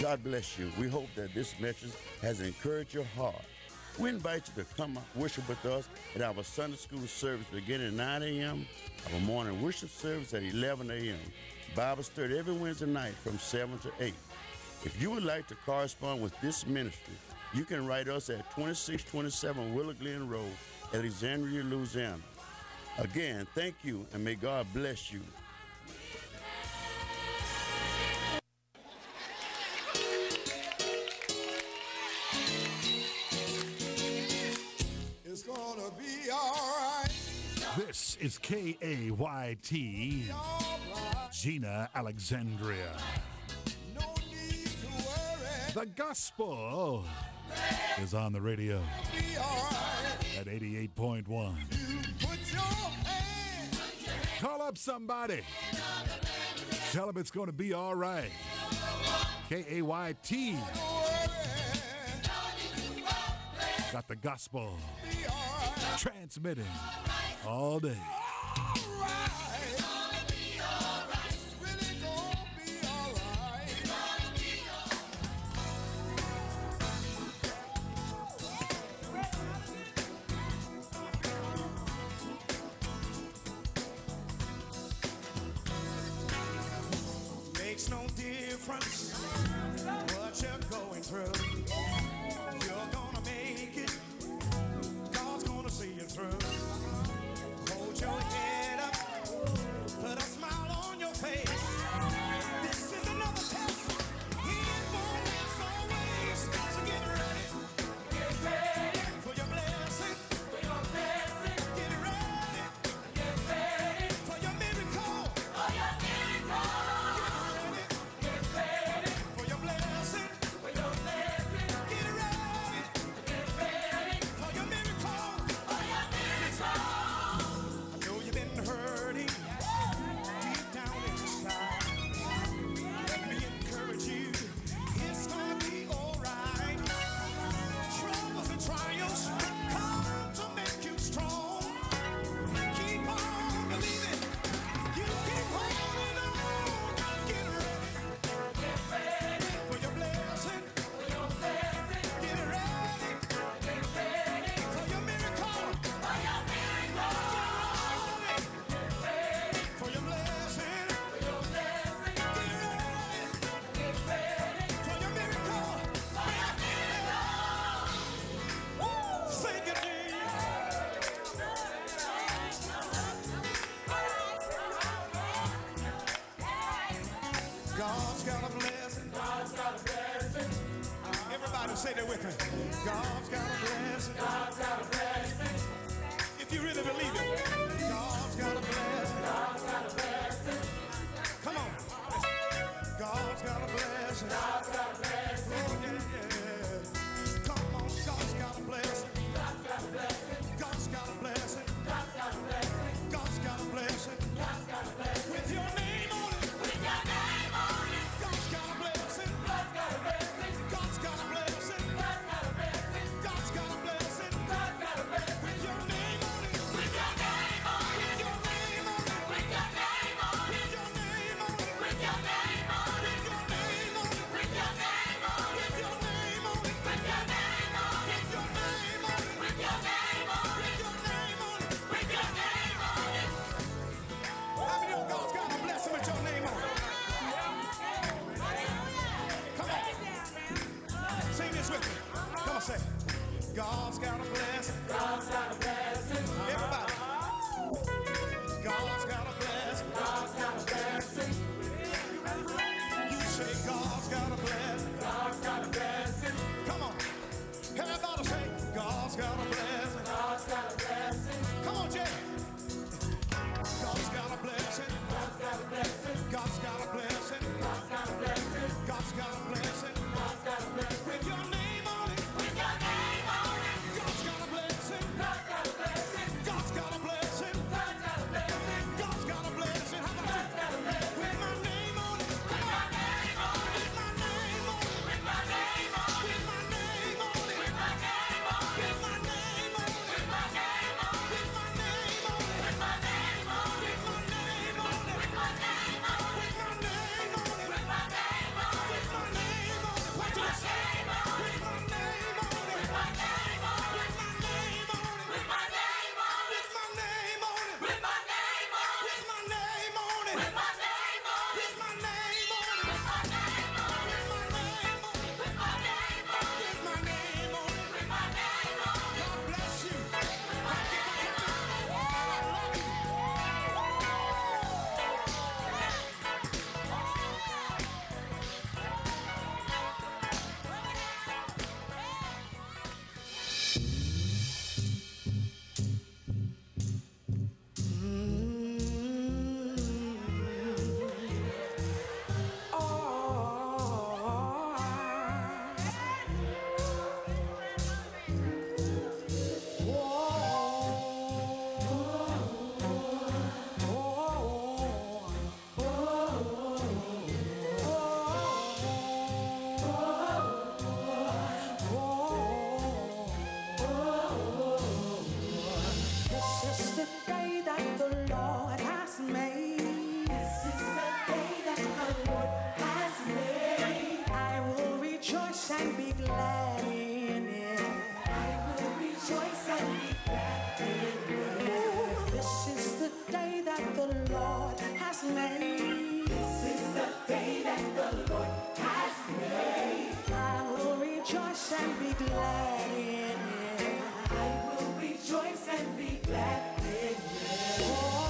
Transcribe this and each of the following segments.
God bless you. We hope that this message has encouraged your heart. We invite you to come worship with us at our Sunday school service beginning at 9 a.m., our morning worship service at 11 a.m., Bible study every Wednesday night from 7 to 8. If you would like to correspond with this ministry, you can write us at 2627 Willow Glen Road, Alexandria, Louisiana. Again, thank you, and may God bless you. It's gonna be all right. This is KAYT, Gina, Alexandria. No need to worry. The gospel is on the radio Be all right. at 88.1. You put your hand. Call up somebody. Tell them it's going to be all right. KAYT got the gospel transmitting all day. Makes no difference what you're going through. You're gonna make it. God's gonna see you through. Hold your head up. Put a smile on your face. This is another test. It won't last always. So get ready. Get ready for your blessing. For your blessing. Get ready. Get ready for your miracle. For your miracle. Get ready for your blessing. For your blessing. Get ready. Get ready for your miracle. For your miracle. I know you've been hurting deep down inside. Let me encourage you. It's gonna be alright. Troubles and trials come to make you strong. Keep on believing. You keep holding on. Get ready. Get ready for your blessing. For your blessing. Get ready. Get ready for your miracle. For your miracle. Get ready for your blessing. For your blessing. Get ready. Get ready for your miracle. For your miracle. Sing it, God's got a blessing. God's got a blessing. Everybody say that with me. God's got a blessing. God's got a blessing. If you really believe it, God's got a blessing. God's got a blessing. Come on. God's got a blessing. God's got a blessing. Oh, yeah, yeah. Come on. God's got a blessing. God's got a blessing. God's got a blessing. God's got a blessing. God's got a blessing. God's got a blessing. With your name on it. With your name on it. God's got a blessing. God's got a blessing. God's got a blessing. God's got a blessing. God's got a blessing. God's got a blessing. With your name on it. With your name on it. With your name on it. With your name on it. With your name on it. With your name on it. With your name on it. With your name on it. With your name on it. With your name on it. With your name on it. With your name on it. With your name on it. With your name on it. How many of God's got a blessing with your name on it? Come on. Sing this with me. Come on, say it. God's got a blessing. God's got a blessing. Everybody. God's got a blessing. God's got a blessing. You say God's got a blessing. God's got a blessing. Come on. Everybody say God's got a blessing. God's got a blessing. Come on, Jay. God's got a blessing. God's got a blessing. God's got a blessing. God's got a blessing. God's got a blessing. God's got a blessing. With your name on it. With your name on it. God's got a blessing. God's got a blessing. God's got a blessing. God's got a blessing. God's got a blessing. How about you? With my name on it. With my name on it. With my name on it. With my name on it. With my name on it. With my name on it. With my name on it. With my name on it. With my name on it. With my name on it. With my name on it. With my name on it. With my name on it. With my name on it. glad in it. I will rejoice and be glad in it.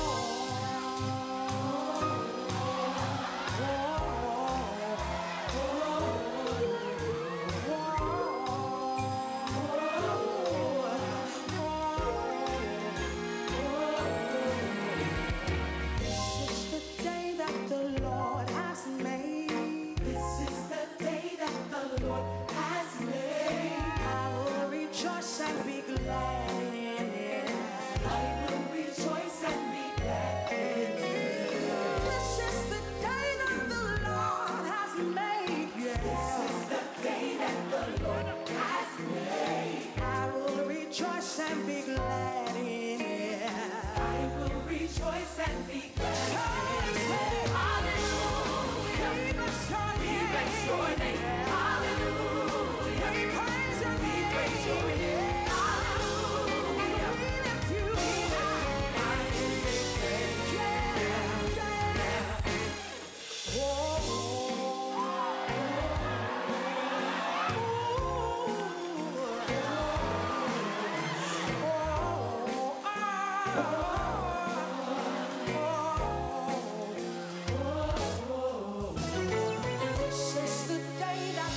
This is the day that the Lord has made. This is the day that the Lord has made. I will rejoice and be glad in it. I will rejoice and be glad in it. This is the day that the Lord has made. Yeah. This is the day that the Lord has made. I will rejoice and be glad in it. I will rejoice and be glad in it. Hallelujah. We bless your name. Hallelujah. We praise your name. Hallelujah. We lift you high. Yeah, yeah. This is the day that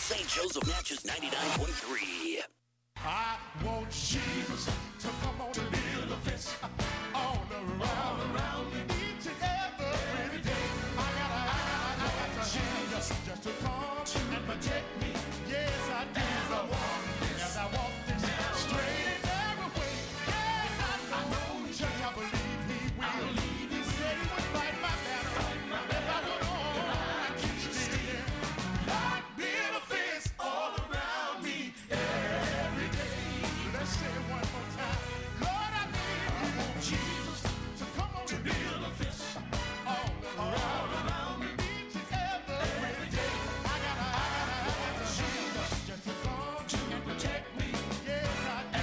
St. Joseph Natchez 99.3. I want Jesus to come on and build a fence all around me. Each and every day. I got to Jesus just to come and protect me. Yes, I do. As I walk this straight and narrow way. Yes, I know church, I believe he will. He said he would fight my battle. If I would on, keep still. Lord, build a fence all around me every day. Let's say it one more time. Lord, I need you, Jesus, to come on and build a fence all around me. Each and every day. I got Jesus just to come and protect me. Yes, I do.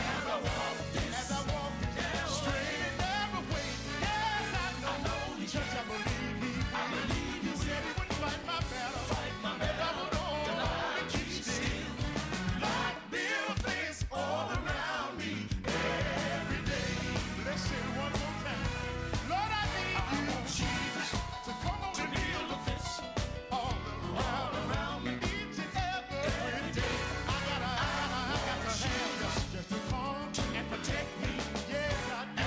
As I walk straight and narrow way. Yes, I know. Church, I believe he will. He said he would fight my battle. If I would only keep still. Lord, build a fence all around me every day. Let's say it one more time. Lord, I need you, Jesus, to come on and build a fence all around me. Each and every day. I got to have just to come and protect me. Yes, I do.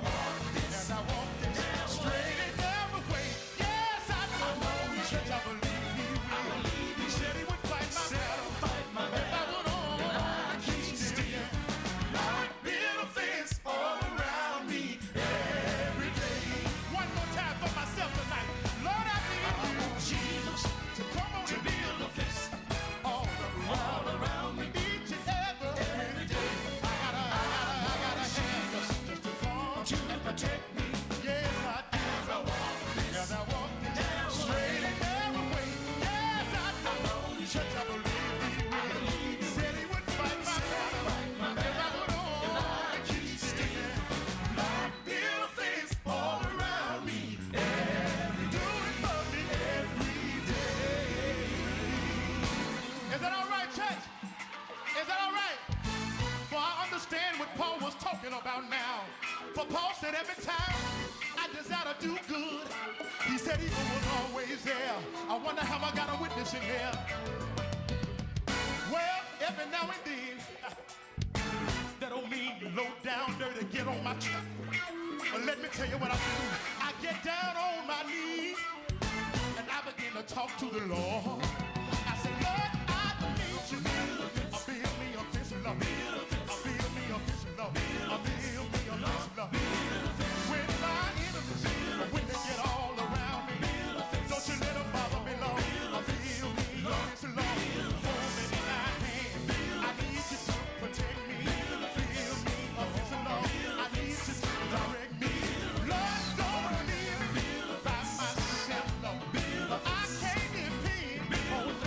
As I walk this straight and narrow way. Yes, I know. Church, I believe he will. He said he would fight my battle. If I would only keep still. Lord, build a fence all around me every day. One more time for myself tonight. Lord, I need you, Jesus, to come on and build a fence all around me. Each and every day. I gotta have just to come and protect me. Yes, I do. As I walk this straight and narrow way. Yes, I know. Church, I believe he will. He said he would fight my battle. If I would only keep still. Lord, build a fence all around me. Do it for me every day. Is that all right, church? Is that all right? For I understand what Paul was talking about now. For Paul said every time I desire to do good, he said evil was always there. I wonder how I got a witness in here. Well, every now and then, that old mean, low down, dirty, get on my track. But let me tell you what I do. I get down on my knees and I begin to talk to the Lord. I say, Lord, I need you. Build me a fence of love. Build me a fence of love. Build me a fence of love. When my enemies, when they get all around me, don't you let them bother me long. Build me a fence of love. Hold me in thy hand. I need you to protect me. Build me a fence of love. I need you to direct me. Lord, don't leave me by myself, Lord. I can't depend on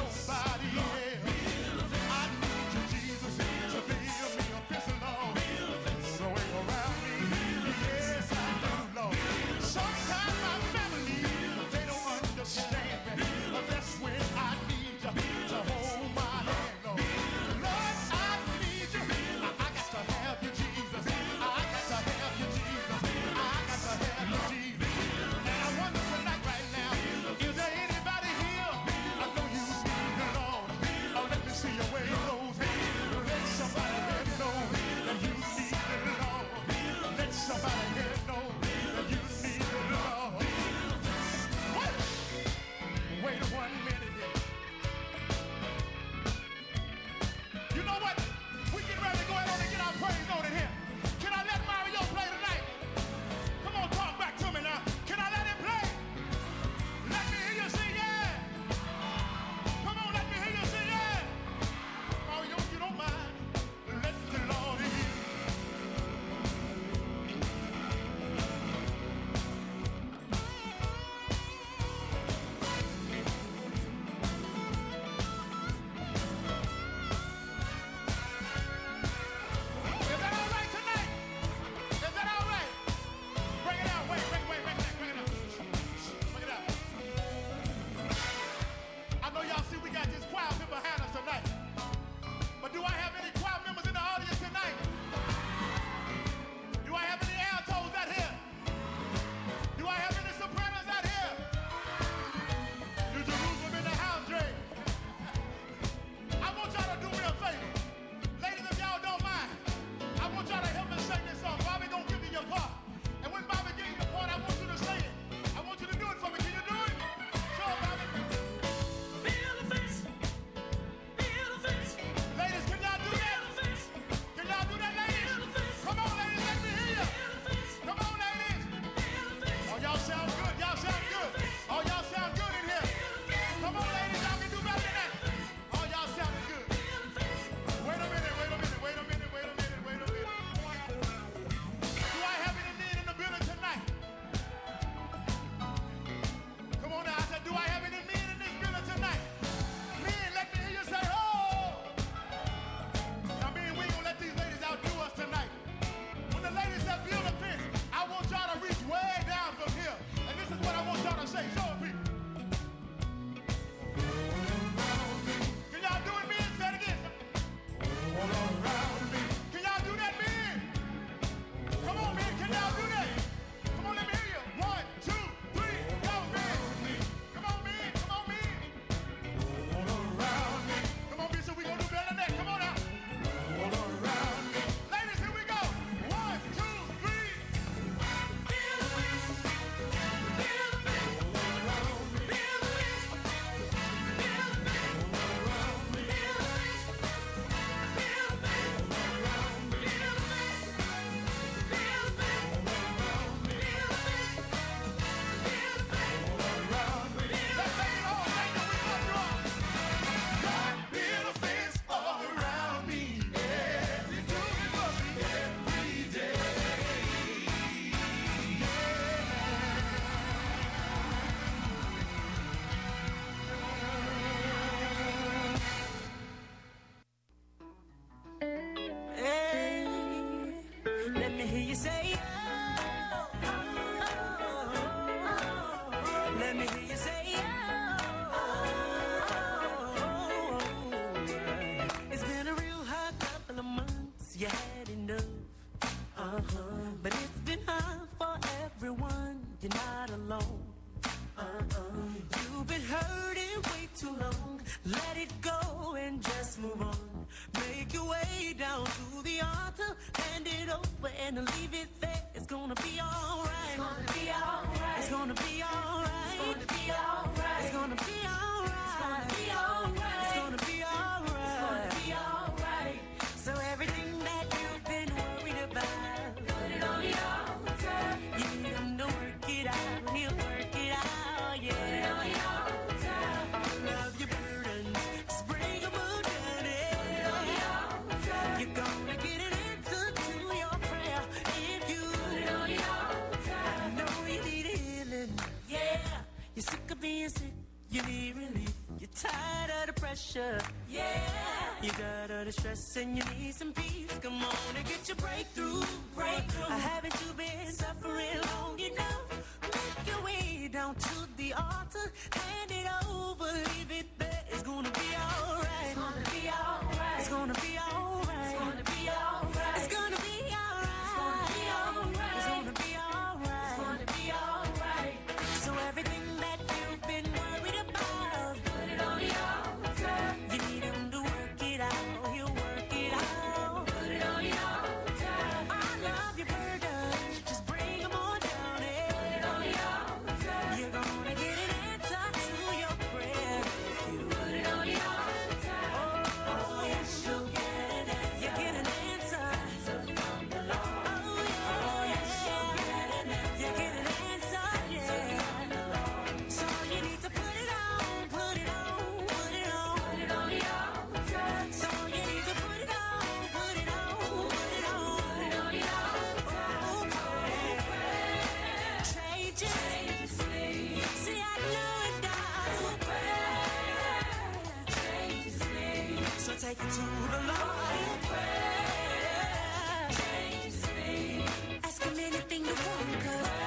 you had enough. But it's been hard for everyone. You're not alone. You've been hurting way too long. Let it go and just move on. Make your way down to the altar, hand it over and leave it there. It's gonna be alright. It's gonna be alright. It's gonna be alright. It's gonna be alright. It's gonna be alright. It's gonna be alright. It's gonna be alright. It's gonna be alright. So everything that you've been worried about, put it on the altar. You need him to work it out. He'll work it out. Yeah. Put it on the altar. All of your burdens, just bring them all down. Put it on the altar. You're gonna get an answer to your prayer if you put it on the altar. I know you need healing. Yeah. You're sick of being sick. You need relief. You're tired of the pressure. Yeah. You got all the stress and you need some peace. Come on and get your breakthrough. Haven't you been suffering long enough? Make your way down to the altar. Hand it over. Leave it there. It's gonna be alright. It's gonna be alright. It's gonna be alright. It's gonna be alright. It's gonna be alright. It's gonna be alright. It's gonna be alright. So everything that you've been worried about, put it on the altar. You need him to work it out. He'll work it out. Put it on the altar. All of your burdens, just bring them on down. Put it on the altar. You're gonna get an answer to your prayer. You put it on the altar. Oh, yes, you'll get an answer. You get an answer. From the Lord. Oh, yes, you'll get an answer. You get an answer, yeah. So you need to put it on, put it on, put it on. Put it on the altar. So you need to put it on, put it on, put it on. Put it on the altar. Oh, pray. Changes. See, I know it does. Changes. So take it to the Lord. Changes. Ask him anything you want, 'cause